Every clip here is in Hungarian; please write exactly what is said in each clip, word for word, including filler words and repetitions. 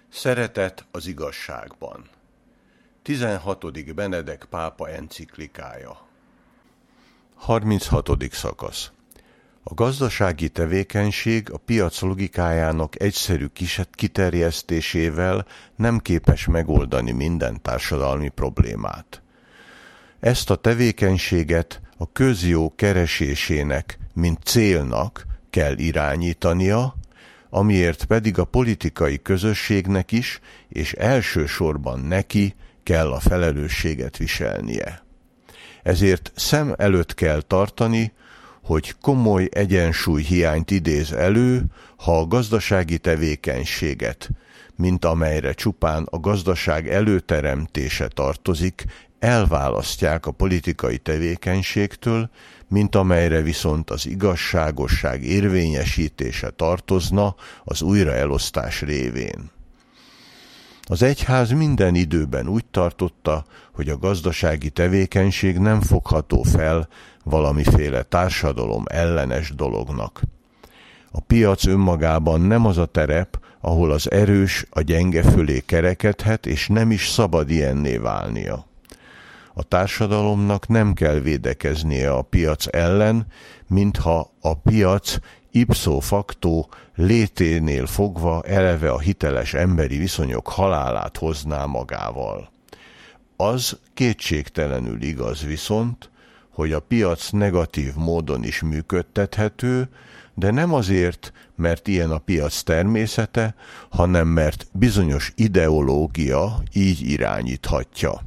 Szeretet az igazságban. tizenhatodik Benedek pápa enciklikája. harminchatodik szakasz. A gazdasági tevékenység a piac logikájának egyszerű kiterjesztésével nem képes megoldani minden társadalmi problémát. Ezt a tevékenységet a közjó keresésének, mint célnak kell irányítania, amiért pedig a politikai közösségnek is, és elsősorban neki kell a felelősséget viselnie. Ezért szem előtt kell tartani, hogy komoly egyensúlyhiányt idéz elő, ha a gazdasági tevékenységet, mint amelyre csupán a gazdaság előteremtése tartozik, elválasztják a politikai tevékenységtől, mint amelyre viszont az igazságosság érvényesítése tartozna az újraelosztás révén. Az egyház minden időben úgy tartotta, hogy a gazdasági tevékenység nem fogható fel valamiféle társadalom ellenes dolognak. A piac önmagában nem az a terep, ahol az erős a gyenge fölé kerekedhet, és nem is szabad ilyenné válnia. A társadalomnak nem kell védekeznie a piac ellen, mintha a piac ipso facto léténél fogva eleve a hiteles emberi viszonyok halálát hozná magával. Az kétségtelenül igaz viszont, hogy a piac negatív módon is működtethető, de nem azért, mert ilyen a piac természete, hanem mert bizonyos ideológia így irányíthatja.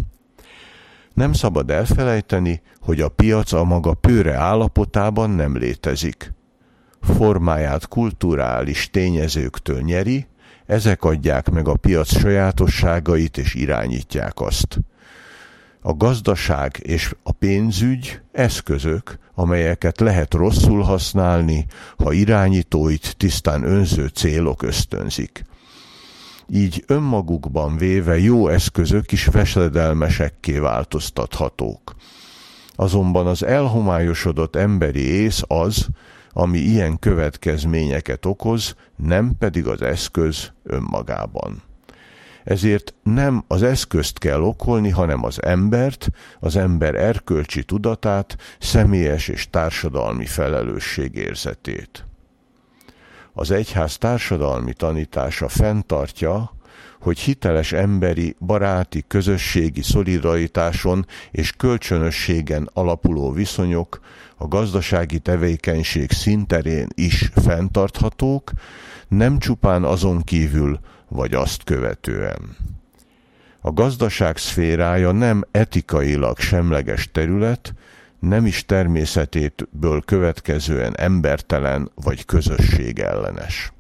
Nem szabad elfelejteni, hogy a piac a maga pőre állapotában nem létezik. Formáját kulturális tényezőktől nyeri, ezek adják meg a piac sajátosságait és irányítják azt. A gazdaság és a pénzügy eszközök, amelyeket lehet rosszul használni, ha irányítóit tisztán önző célok ösztönzik. Így önmagukban véve jó eszközök is veszedelmesekké változtathatók. Azonban az elhomályosodott emberi ész az, ami ilyen következményeket okoz, nem pedig az eszköz önmagában. Ezért nem az eszközt kell okolni, hanem az embert, az ember erkölcsi tudatát, személyes és társadalmi felelősségérzetét. Az egyház társadalmi tanítása fenntartja, hogy hiteles emberi, baráti, közösségi szolidaritáson és kölcsönösségen alapuló viszonyok a gazdasági tevékenység színterén is fenntarthatók, nem csupán azon kívül vagy azt követően. A gazdaság szférája nem etikailag semleges terület, nem is természetéből következően embertelen vagy közösségellenes.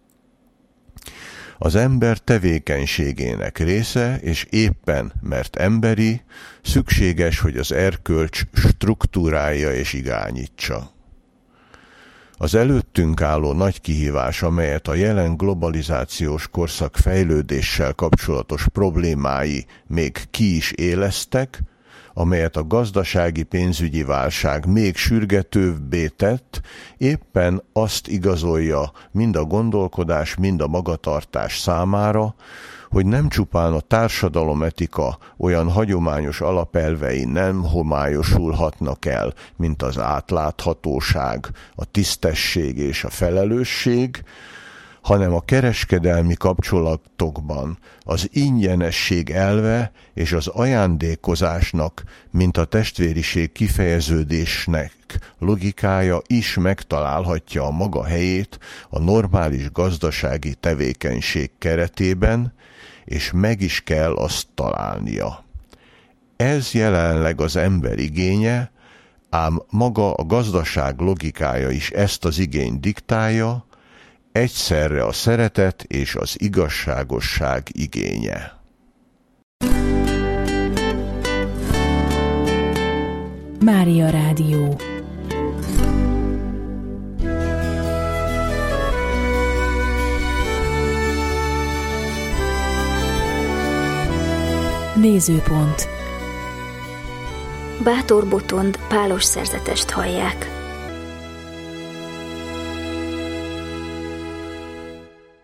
Az ember tevékenységének része, és éppen mert emberi, szükséges, hogy az erkölcs struktúrája és irányítsa. Az előttünk álló nagy kihívás, amelyet a jelen globalizációs korszak fejlődéssel kapcsolatos problémái még ki is éleztek, amelyet a gazdasági pénzügyi válság még sürgetőbbé tett, éppen azt igazolja mind a gondolkodás, mind a magatartás számára, hogy nem csupán a társadalometika olyan hagyományos alapelvei nem homályosulhatnak el, mint az átláthatóság, a tisztesség és a felelősség, hanem a kereskedelmi kapcsolatokban az ingyenesség elve és az ajándékozásnak, mint a testvériség kifejeződésnek logikája is megtalálhatja a maga helyét a normális gazdasági tevékenység keretében, és meg is kell azt találnia. Ez jelenleg az ember igénye, ám maga a gazdaság logikája is ezt az igényt diktálja, egyszerre a szeretet és az igazságosság igénye. Mária Rádió. Nézőpont. Bátor Botond pálos szerzetest hallják.